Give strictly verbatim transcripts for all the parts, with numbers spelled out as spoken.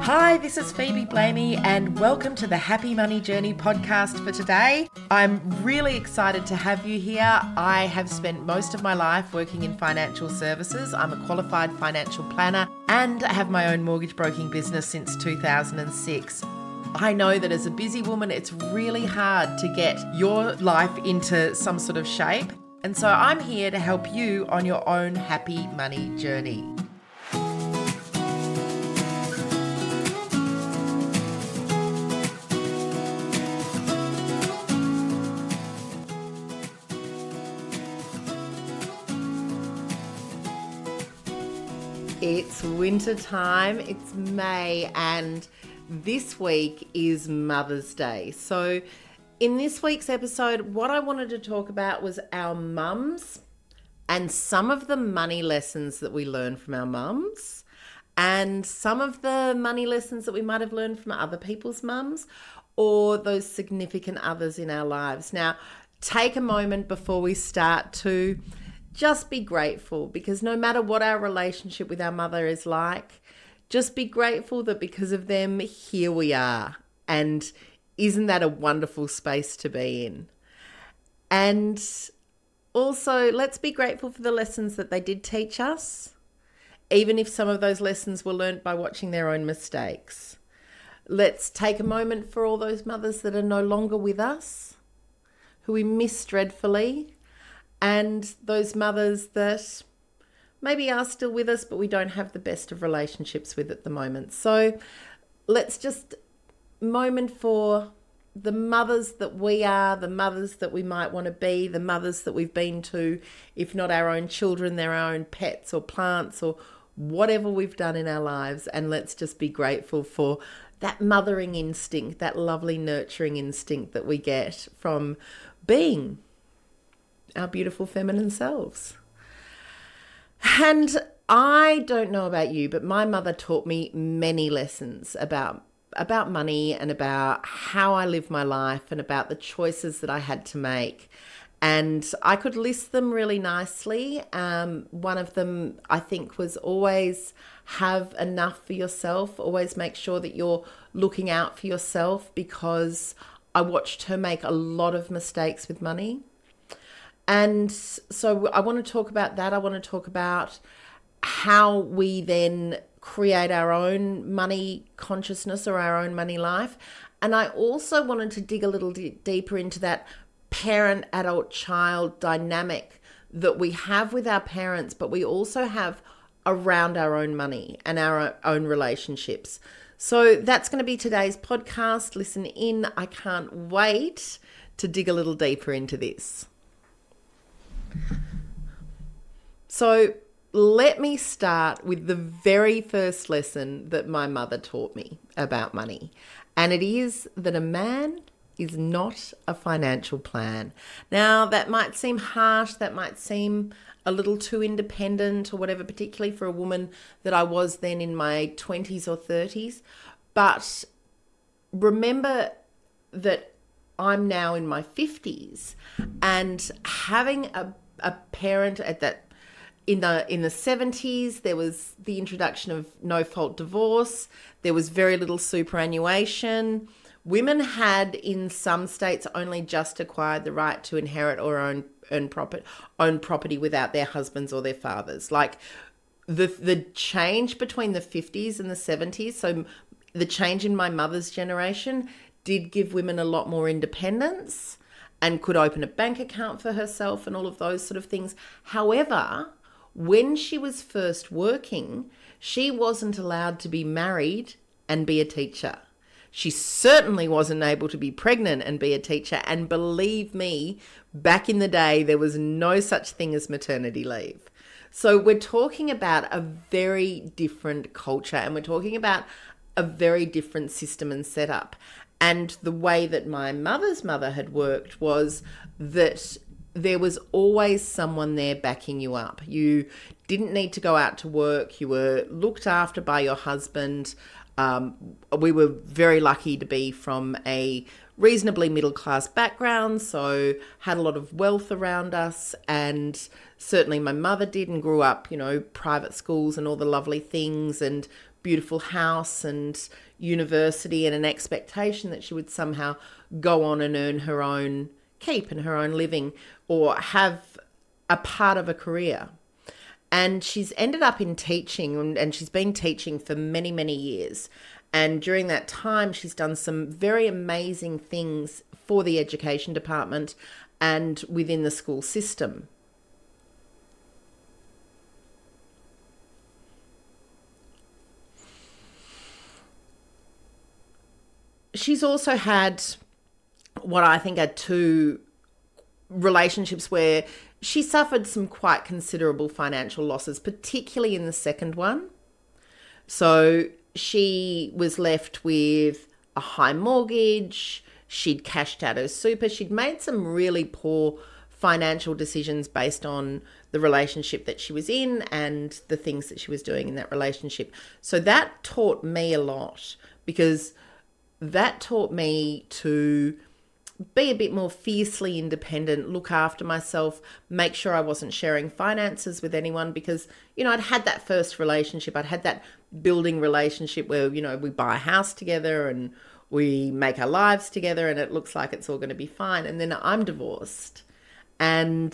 Hi, this is Phoebe Blamey and welcome to the Happy Money Journey podcast for today. I'm really excited to have you here. I have spent most of my life working in financial services. I'm a qualified financial planner and I have my own mortgage broking business since two thousand six. I know that as a busy woman, it's really hard to get your life into some sort of shape. And so I'm here to help you on your own happy money journey. It's winter time, it's May, and this week is Mother's Day. So in this week's episode, what I wanted to talk about was our mums and some of the money lessons that we learn from our mums and some of the money lessons that we might have learned from other people's mums or those significant others in our lives. Now, take a moment before we start to just be grateful, because no matter what our relationship with our mother is like, just be grateful that because of them, here we are. And isn't that a wonderful space to be in? And also, let's be grateful for the lessons that they did teach us, even if some of those lessons were learnt by watching their own mistakes. Let's take a moment for all those mothers that are no longer with us, who we miss dreadfully, and those mothers that maybe are still with us, but we don't have the best of relationships with at the moment. So let's just moment for the mothers that we are, the mothers that we might want to be, the mothers that we've been to, if not our own children, their own pets or plants or whatever we've done in our lives. And let's just be grateful for that mothering instinct, that lovely nurturing instinct that we get from being our beautiful feminine selves. And I don't know about you, but my mother taught me many lessons about about money and about how I live my life and about the choices that I had to make. And I could list them really nicely. Um, one of them, I think, was always have enough for yourself. Always make sure that you're looking out for yourself, because I watched her make a lot of mistakes with money. And so I want to talk about that. I want to talk about how we then create our own money consciousness or our own money life. And I also wanted to dig a little d- deeper into that parent, adult, child dynamic that we have with our parents, but we also have around our own money and our own relationships. So that's going to be today's podcast. Listen in. I can't wait to dig a little deeper into this. So let me start with the very first lesson that my mother taught me about money. And it is that a man is not a financial plan. Now, that might seem harsh. That might seem a little too independent or whatever, particularly for a woman that I was then in my twenties or thirties. But remember that I'm now in my fifties, and having a, a parent at that in the in the seventies, there was the introduction of no-fault divorce. There was very little superannuation. Women had, in some states, only just acquired the right to inherit or own own property own property without their husbands or their fathers. Like the the change between the fifties and the seventies, so the change in my mother's generation did give women a lot more independence and could open a bank account for herself and all of those sort of things. However, when she was first working, she wasn't allowed to be married and be a teacher. She certainly wasn't able to be pregnant and be a teacher. And believe me, back in the day, there was no such thing as maternity leave. So we're talking about a very different culture, and we're talking about a very different system and setup. And the way that my mother's mother had worked was that there was always someone there backing you up. You didn't need to go out to work. You were looked after by your husband. Um, we were very lucky to be from a reasonably middle-class background, so had a lot of wealth around us, and certainly my mother did and grew up, you know, private schools and all the lovely things, and beautiful house and university and an expectation that she would somehow go on and earn her own keep and her own living or have a part of a career. And she's ended up in teaching, and she's been teaching for many, many years. And during that time, she's done some very amazing things for the education department and within the school system. She's also had what I think are two relationships where she suffered some quite considerable financial losses, particularly in the second one. So she was left with a high mortgage. She'd cashed out her super. She'd made some really poor financial decisions based on the relationship that she was in and the things that she was doing in that relationship. So that taught me a lot, because that taught me to be a bit more fiercely independent, look after myself, make sure I wasn't sharing finances with anyone, because, you know, I'd had that first relationship. I'd had that building relationship where, you know, we buy a house together and we make our lives together and it looks like it's all going to be fine. And then I'm divorced and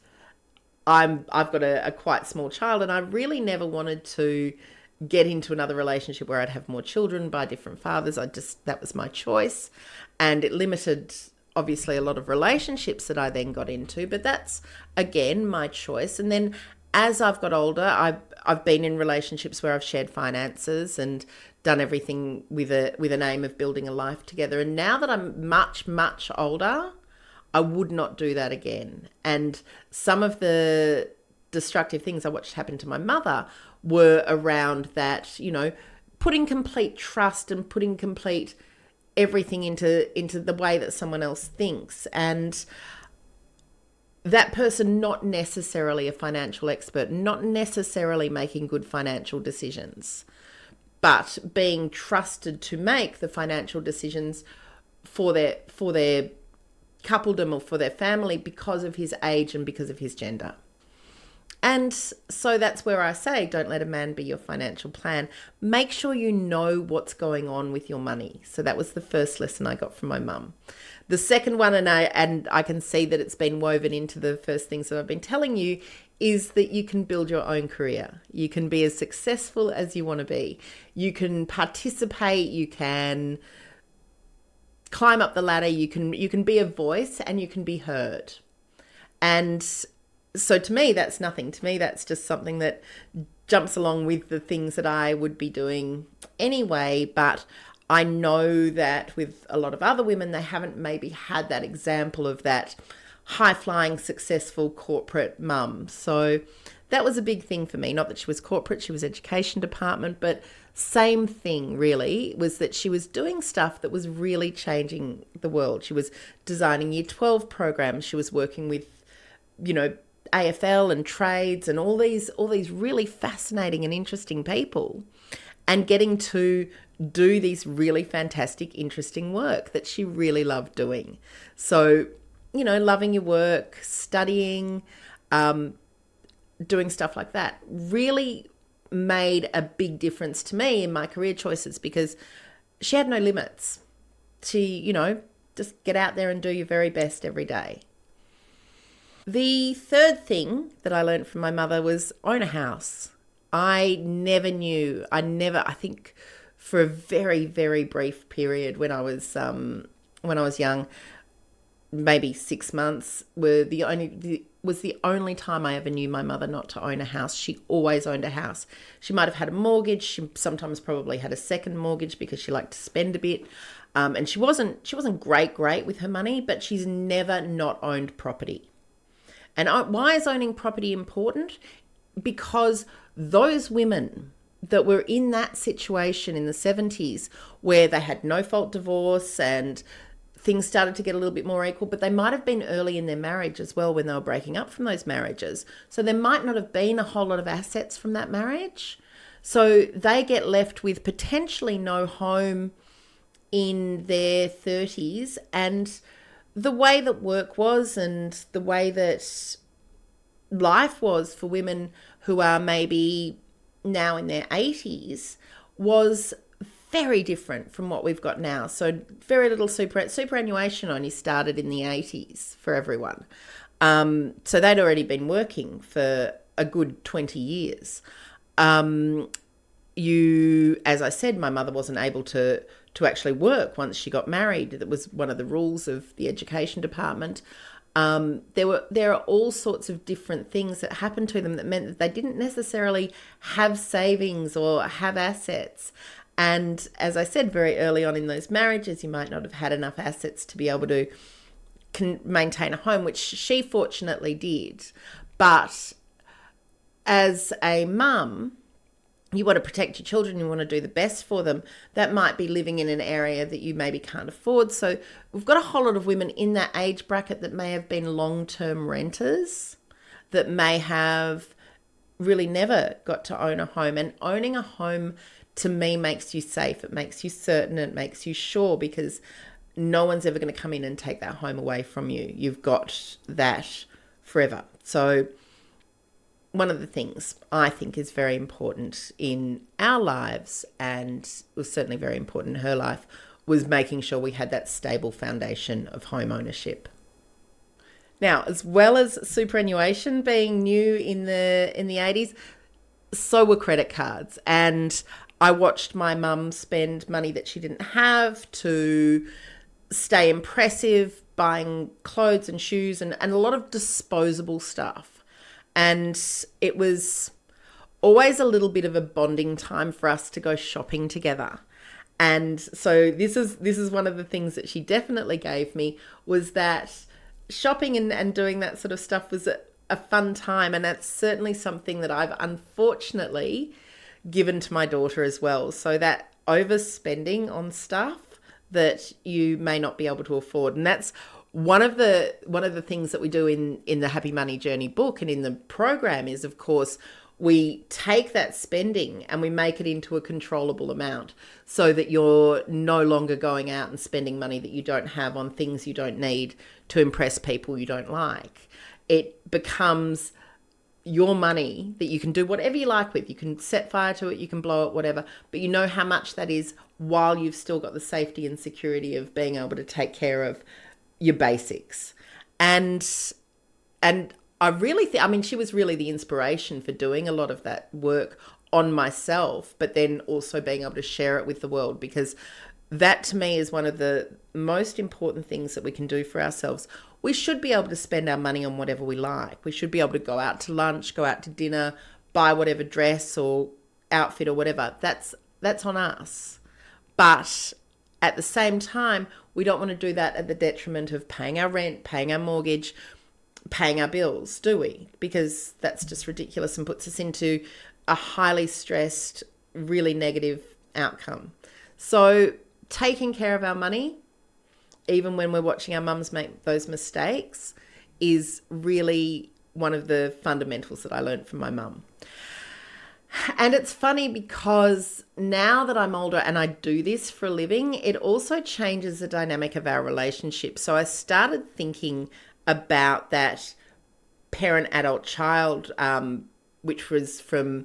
I'm, I've got a, a quite small child, and I really never wanted to get into another relationship where I'd have more children by different fathers. I just, that was my choice. And it limited, obviously, a lot of relationships that I then got into, but that's, again, my choice. And then as I've got older, I've, I've been in relationships where I've shared finances and done everything with a, with an aim of building a life together. And now that I'm much, much older, I would not do that again. And some of the destructive things I watched happen to my mother were around that, you know, putting complete trust and putting complete everything into into the way that someone else thinks, and that person not necessarily a financial expert, not necessarily making good financial decisions, but being trusted to make the financial decisions for their for their coupledom or for their family because of his age and because of his gender. And so that's where I say, don't let a man be your financial plan. Make sure you know what's going on with your money. So that was the first lesson I got from my mum. The second one, and I and I can see that it's been woven into the first things that I've been telling you, is that you can build your own career. You can be as successful as you want to be. You can participate, you can climb up the ladder, you can you can be a voice and you can be heard. And so to me, that's nothing. To me, that's just something that jumps along with the things that I would be doing anyway. But I know that with a lot of other women, they haven't maybe had that example of that high-flying, successful corporate mum. So that was a big thing for me. Not that she was corporate, she was education department, but same thing really, was that she was doing stuff that was really changing the world. She was designing year twelve programs. She was working with, you know, A F L and trades and all these all these really fascinating and interesting people, and getting to do these really fantastic, interesting work that she really loved doing. So, you know, loving your work, studying, um, doing stuff like that really made a big difference to me in my career choices, because she had no limits. She, you know, just get out there and do your very best every day. The third thing that I learned from my mother was own a house. I never knew, I never, I think for a very, very brief period when I was, um, when I was young, maybe six months were the only, the, was the only time I ever knew my mother not to own a house. She always owned a house. She might have had a mortgage. She sometimes probably had a second mortgage because she liked to spend a bit. Um, and she wasn't, she wasn't great, great with her money, but she's never not owned property. And why is owning property important? Because those women that were in that situation in the seventies where they had no-fault divorce and things started to get a little bit more equal, but they might have been early in their marriage as well when they were breaking up from those marriages. So there might not have been a whole lot of assets from that marriage. So they get left with potentially no home in their thirties, and the way that work was and the way that life was for women who are maybe now in their eighties was very different from what we've got now. So very little super superannuation only started in the eighties for everyone. Um, so they'd already been working for a good twenty years. Um, you, as I said, my mother wasn't able to to actually work once she got married. That was one of the rules of the education department. Um, there were there are all sorts of different things that happened to them that meant that they didn't necessarily have savings or have assets. And as I said, very early on in those marriages, you might not have had enough assets to be able to can maintain a home, which she fortunately did. But as a mum, you want to protect your children, you want to do the best for them. That might be living in an area that you maybe can't afford. So we've got a whole lot of women in that age bracket that may have been long-term renters, that may have really never got to own a home. And owning a home, to me, makes you safe. It makes you certain. It makes you sure, because no one's ever going to come in and take that home away from you. You've got that forever. So one of the things I think is very important in our lives, and was certainly very important in her life, was making sure we had that stable foundation of home ownership. Now, as well as superannuation being new in the in the eighties, so were credit cards. And I watched my mum spend money that she didn't have to stay impressive, buying clothes and shoes and, and a lot of disposable stuff. And it was always a little bit of a bonding time for us to go shopping together. And so this is this is one of the things that she definitely gave me, was that shopping and, and doing that sort of stuff was a, a fun time. And that's certainly something that I've unfortunately given to my daughter as well. So that overspending on stuff that you may not be able to afford. And that's one of the one of the things that we do in, in the Happy Money Journey book and in the program is, of course, we take that spending and we make it into a controllable amount so that you're no longer going out and spending money that you don't have on things you don't need to impress people you don't like. It becomes your money that you can do whatever you like with. You can set fire to it, you can blow it, whatever, but you know how much that is while you've still got the safety and security of being able to take care of your basics. And and I really think, I mean, she was really the inspiration for doing a lot of that work on myself, but then also being able to share it with the world, because that to me is one of the most important things that we can do for ourselves. We should be able to spend our money on whatever we like. We should be able to go out to lunch, go out to dinner, buy whatever dress or outfit or whatever. That's that's on us. But at the same time, we don't want to do that at the detriment of paying our rent, paying our mortgage, paying our bills, do we? Because that's just ridiculous and puts us into a highly stressed, really negative outcome. So taking care of our money, even when we're watching our mums make those mistakes, is really one of the fundamentals that I learned from my mum. And it's funny because now that I'm older and I do this for a living, it also changes the dynamic of our relationship. So I started thinking about that parent-adult-child, um, which was from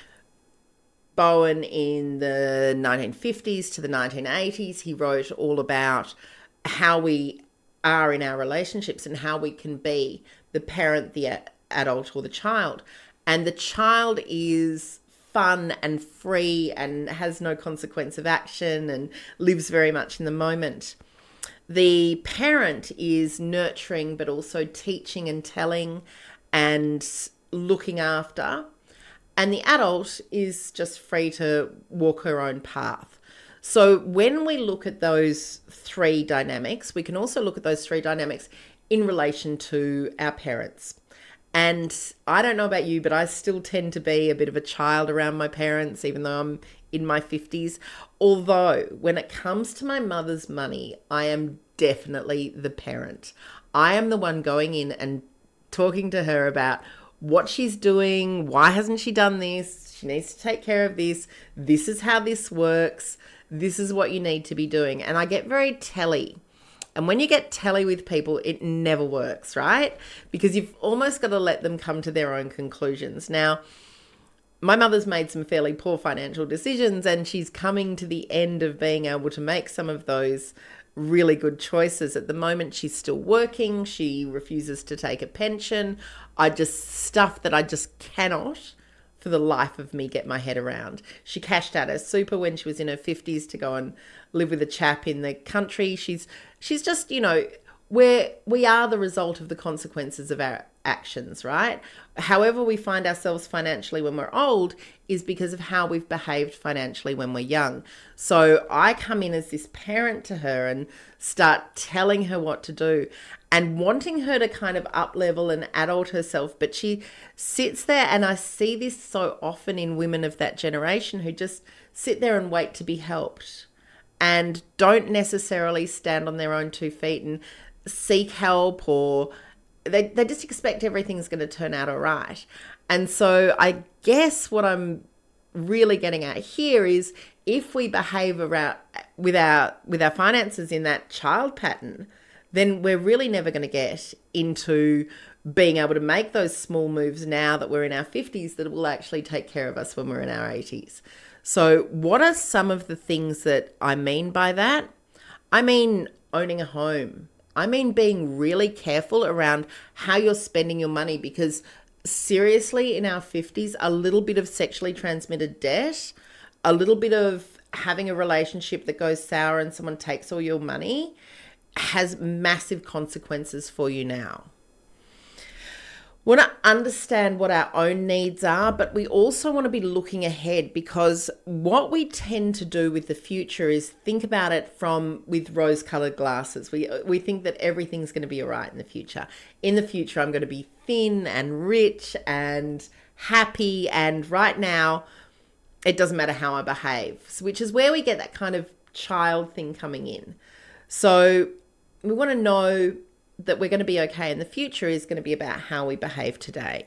Bowen in the nineteen fifties to the nineteen eighties. He wrote all about how we are in our relationships and how we can be the parent, the adult, or the child. And the child is fun and free and has no consequence of action and lives very much in the moment. The parent is nurturing, but also teaching and telling and looking after. And the adult is just free to walk her own path. So when we look at those three dynamics, we can also look at those three dynamics in relation to our parents. And I don't know about you, but I still tend to be a bit of a child around my parents, even though I'm in my fifties. Although when it comes to my mother's money, I am definitely the parent. I am the one going in and talking to her about what she's doing. Why hasn't she done this? She needs to take care of this. This is how this works. This is what you need to be doing. And I get very telly. And when you get telly with people, it never works, right? Because you've almost got to let them come to their own conclusions. Now, my mother's made some fairly poor financial decisions, and she's coming to the end of being able to make some of those really good choices. At the moment, she's still working. She refuses to take a pension. I just, stuff that I just cannot for the life of me get my head around. She cashed out her super when she was in her fifties to go and live with a chap in the country. She's she's just, you know, we're, we are the result of the consequences of our actions, right? However we find ourselves financially when we're old is because of how we've behaved financially when we're young. So I come in as this parent to her and start telling her what to do and wanting her to kind of up-level and adult herself. But she sits there, and I see this so often in women of that generation who just sit there and wait to be helped and don't necessarily stand on their own two feet and seek help, or they, they just expect everything's going to turn out all right. And so I guess what I'm really getting at here is if we behave around with our with our finances in that child pattern, then we're really never going to get into being able to make those small moves now that we're in our fifties that will actually take care of us when we're in our eighties. So what are some of the things that I mean by that? I mean owning a home. I mean being really careful around how you're spending your money, because seriously, in our fifties, a little bit of sexually transmitted debt, a little bit of having a relationship that goes sour and someone takes all your money has massive consequences for you now. We want to understand what our own needs are, but we also want to be looking ahead, because what we tend to do with the future is think about it from with rose-colored glasses. We we think that everything's going to be all right in the future. In the future, I'm going to be thin and rich and happy, and right now, it doesn't matter how I behave, so, which is where we get that kind of child thing coming in. So we want to know that we're going to be okay, and the future is going to be about how we behave today.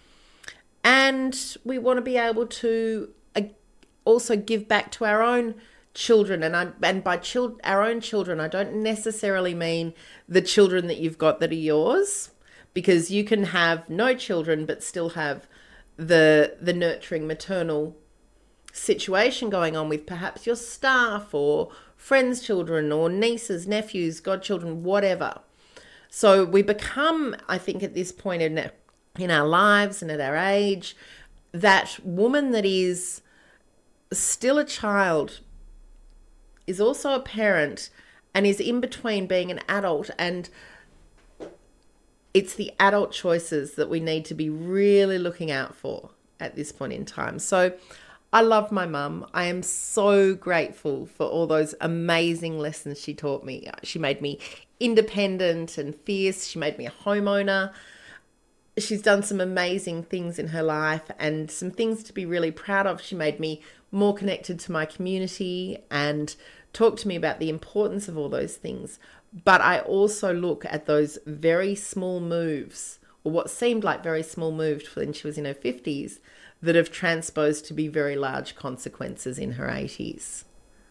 And we want to be able to uh, also give back to our own children. And I, and by chil- our own children, I don't necessarily mean the children that you've got that are yours, because you can have no children but still have the the nurturing maternal situation going on with perhaps your staff or friends' children or nieces, nephews, godchildren, whatever. So we become, I think, at this point in, in our lives and at our age, that woman that is still a child, is also a parent, and is in between being an adult. And it's the adult choices that we need to be really looking out for at this point in time. So I love my mum. I am so grateful for all those amazing lessons she taught me. She made me independent and fierce. She made me a homeowner. She's done some amazing things in her life and some things to be really proud of. She made me more connected to my community and talked to me about the importance of all those things. But I also look at those very small moves, or what seemed like very small moves when she was in her fifties, that have transposed to be very large consequences in her eighties.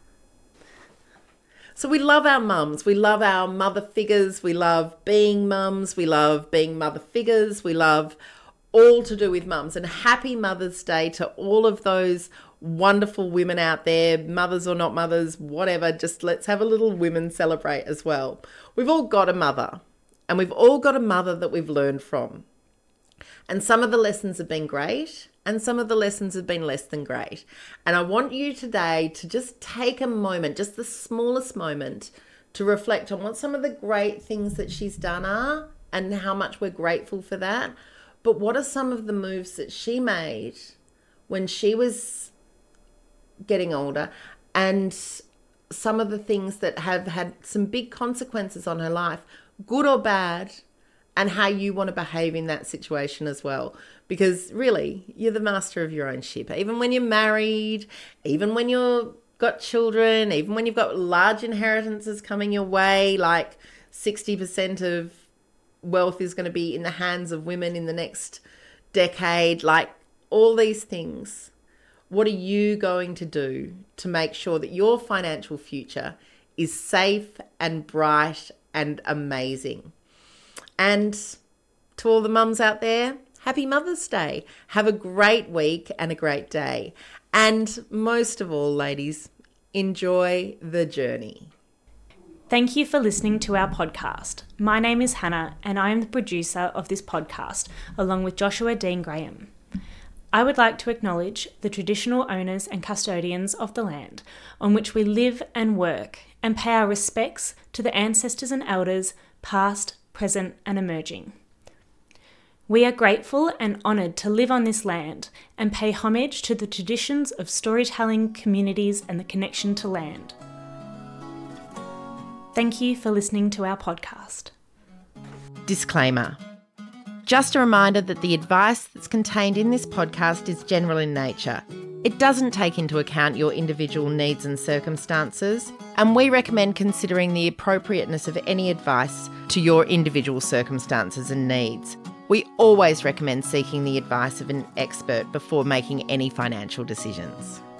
So we love our mums. We love our mother figures. We love being mums. We love being mother figures. We love all to do with mums. And happy Mother's Day to all of those wonderful women out there, mothers or not mothers, whatever. Just let's have a little women celebrate as well. We've all got a mother, and we've all got a mother that we've learned from. And some of the lessons have been great, and some of the lessons have been less than great. And I want you today to just take a moment, just the smallest moment, to reflect on what some of the great things that she's done are and how much we're grateful for that. But what are some of the moves that she made when she was getting older, and some of the things that have had some big consequences on her life, good or bad, and how you want to behave in that situation as well. Because really, you're the master of your own ship. Even when you're married, even when you've got children, even when you've got large inheritances coming your way, like sixty percent of wealth is going to be in the hands of women in the next decade, like all these things. What are you going to do to make sure that your financial future is safe and bright and amazing? And to all the mums out there, happy Mother's Day. Have a great week and a great day. And most of all, ladies, enjoy the journey. Thank you for listening to our podcast. My name is Hannah and I am the producer of this podcast, along with Joshua Dean Graham. I would like to acknowledge the traditional owners and custodians of the land on which we live and work, and pay our respects to the ancestors and elders, past, present and emerging. We are grateful and honoured to live on this land and pay homage to the traditions of storytelling, communities and the connection to land. Thank you for listening to our podcast. Disclaimer. Just a reminder that the advice that's contained in this podcast is general in nature. It doesn't take into account your individual needs and circumstances, and we recommend considering the appropriateness of any advice to your individual circumstances and needs. We always recommend seeking the advice of an expert before making any financial decisions.